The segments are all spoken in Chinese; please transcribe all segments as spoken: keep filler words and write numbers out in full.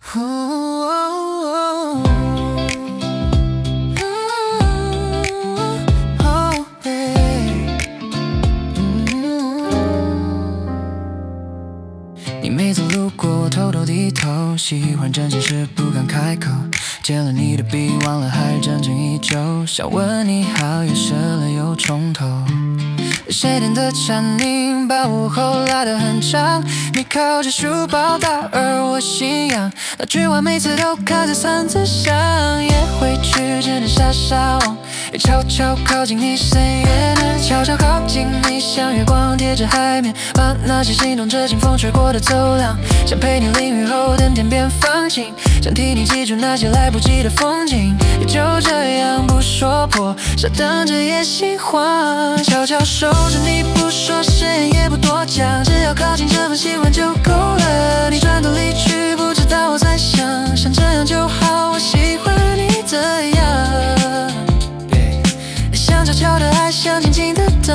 你每次路过我偷偷低头，喜欢真心时不敢开口，借了你的笔忘了还是整整依旧，想问你好也设了又重头。谁点的蝉鸣把午后拉得很长，你靠着书包大，而我信仰那句话每次都卡在嗓子上，也会去只能傻傻望，越悄悄靠近你谁也能悄悄靠近你，像月光贴着海面，把那些心动着清风吹过的走廊，想陪你淋雨后等天边放晴，想替你记住那些来不及的风景，也就这样不说破，傻等着也心慌，悄悄守着你不说，誓言也不多讲，只要靠近这份喜欢就够了。你转头离去，不知道我在想，像这样就好，我喜欢你的样，像悄悄的爱，像静静的等。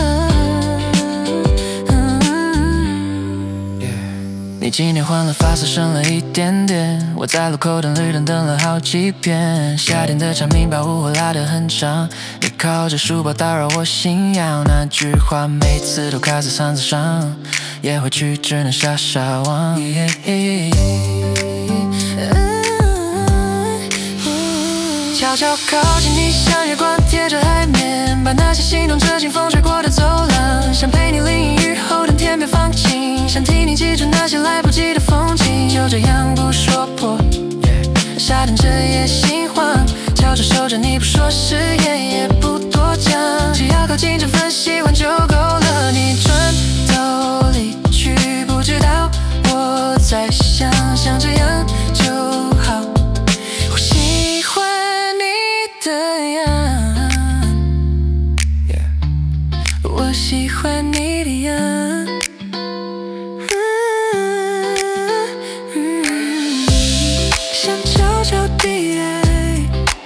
你今天换了发色，深了一点点，我在路口等绿灯等了好几遍，夏天的蝉鸣把午后拉得很长，你靠着书包打扰我信仰，那句话每次都卡在嗓子上，也回去只能傻傻望。悄悄靠近你，像月光贴着海面，把那些心动着清风吹过的走廊，想陪你淋雨后等天边放晴，想替你记住那些来不及的风景，就这样不说破，傻等着也心慌，悄悄守着你不说，誓言也不多讲，只要靠近这份喜欢就够了。你转头离去，不知道我在想，像这样就好，我喜欢的样， yeah. 我喜欢你的样，嗯嗯、想悄悄地爱，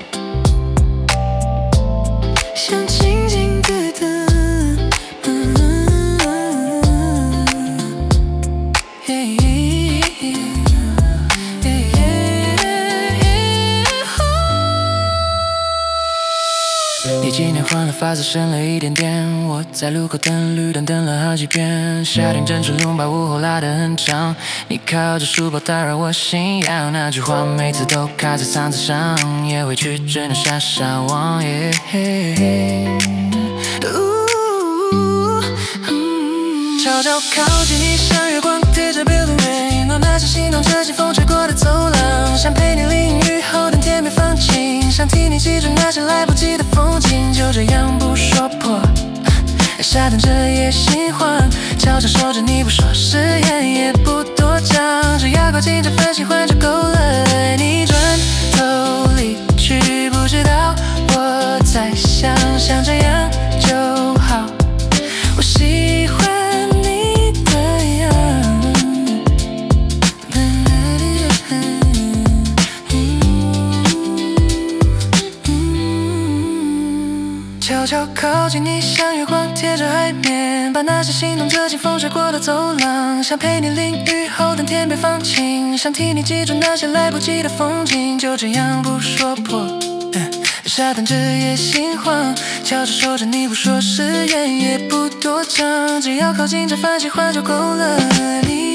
想静静地等，嗯嘿你今天换了发色，深了一点点，我在路口等绿灯等了好几遍，夏天真是龙把午后拉得很长，你靠着书包打扰我信仰，那句话每次都卡在嗓子上，也回去只能傻傻望。Yeah, hey, hey. 悄悄靠近你，像月光贴着 building rain， 落那些心动着清风吹过的走廊，想陪你淋雨后等天边放晴，想替你记住那些来不及的风景，就这样不说破，傻等着也心慌，悄悄守着你不说，誓言也不多讲，只要靠近这份喜欢就够了。你转头离去，不知道我在想，像这样就好，我喜欢悄悄靠近你，像月光贴着海面，把那些心动着清风吹过的走廊，想陪你淋雨后等天边放晴，想替你记住那些来不及的风景，就这样不说破，傻等着也心慌，悄悄守着你不说，誓言也不多讲，只要靠近这份喜欢就够了。你